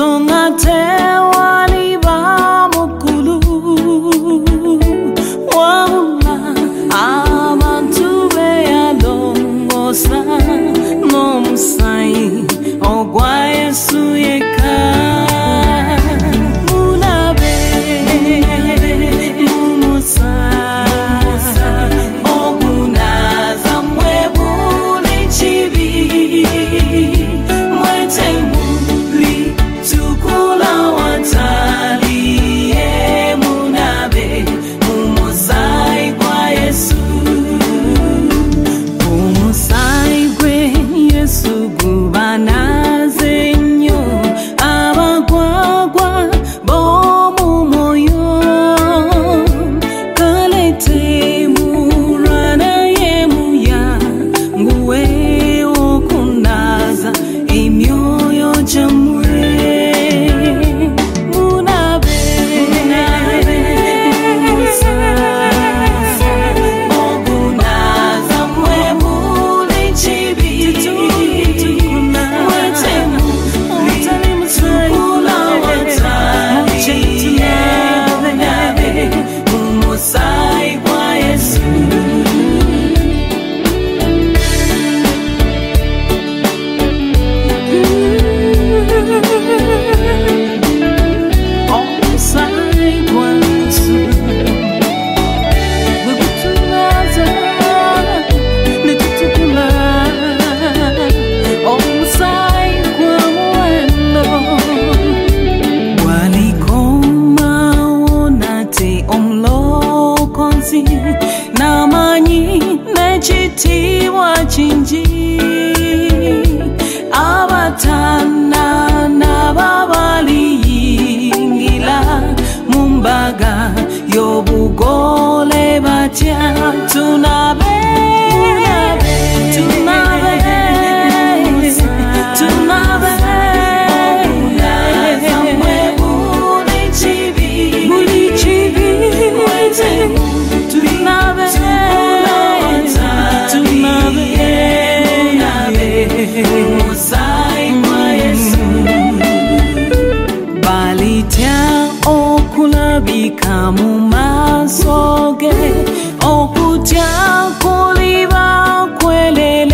Tongate waliba mukulu Wahula abantu beyalongosa Nomusai ogwa Yesu yeka Munabe Mumusai Ogunaza mwebuli chibi Mwete muli tukula watali Munabe Mumusai kwa Yesu Mumusai kwe Yesu gubanaze nyo abagwagwa bomu moyo kalete murana yemuya nguwe okunaza emyoyo jamwe Munabe ogunaza mwebuli chibi mwete muli tukula watali Munabe Mumusai kwa Yesu Omusai kwa Yesu Wekutunaza Nekutukula Omusai kwa mwendo Walikoma wonate omlokonzi Namanyi nechitiwa chinji Abatana nababaliyingila Mumbaga yobugole batya Tunabe Tunabe Tunabe Ogunaza mwebuli chibi Buli chibi Mwete Tunabe Tunabe Mumusai kwa Yesu Balitya okulabika mu maso ge Okutya kuliba kwelele